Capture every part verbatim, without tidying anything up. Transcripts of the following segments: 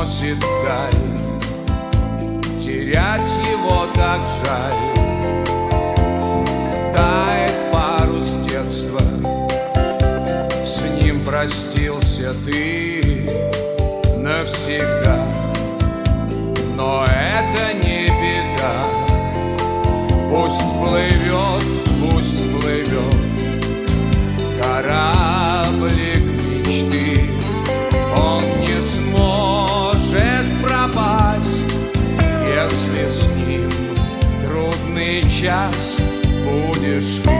уносит вдаль. Терять его так жаль. Тает парус детства, с ним простился ты навсегда. Но это не беда. Пусть плывет, пусть плывет кораблик мечты. Он не сможет пропасть, если с ним в трудный час будешь ты.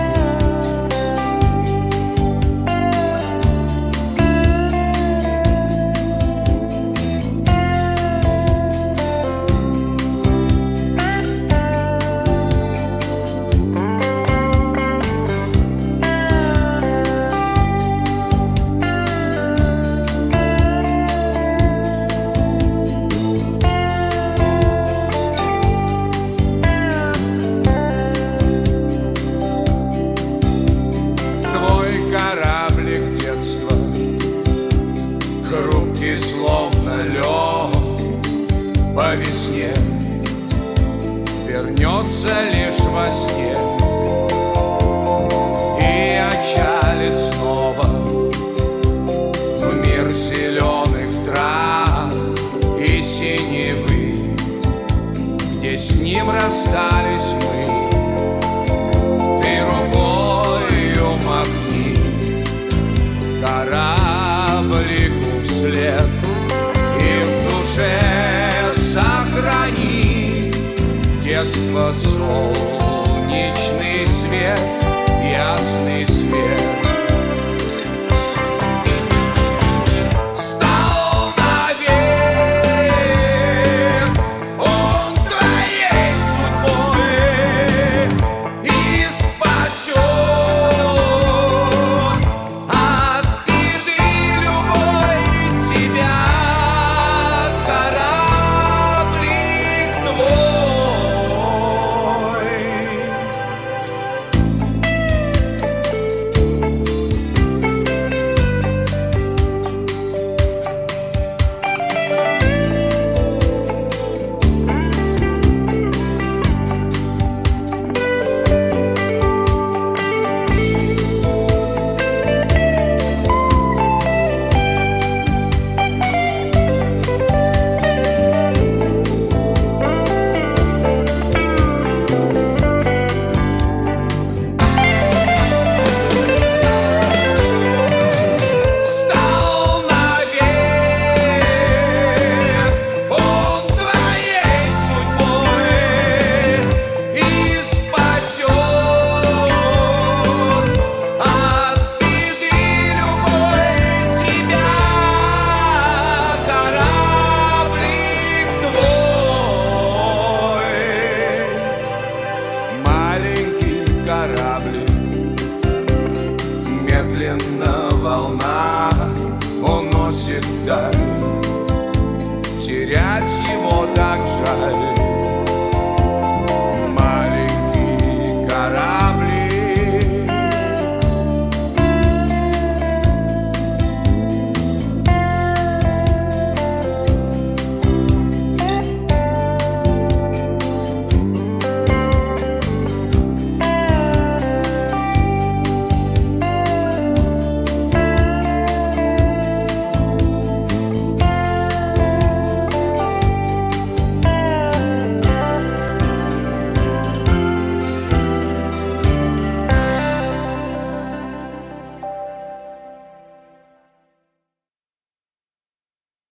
Кораблик детства, хрупкий, словно лед по весне, вернется лишь во сне и отчалит снова в мир зеленых трав и синевы, где с ним расстались мы. Ты рукою махни кораблику вслед и в душе сохрани детство, солнечный свет.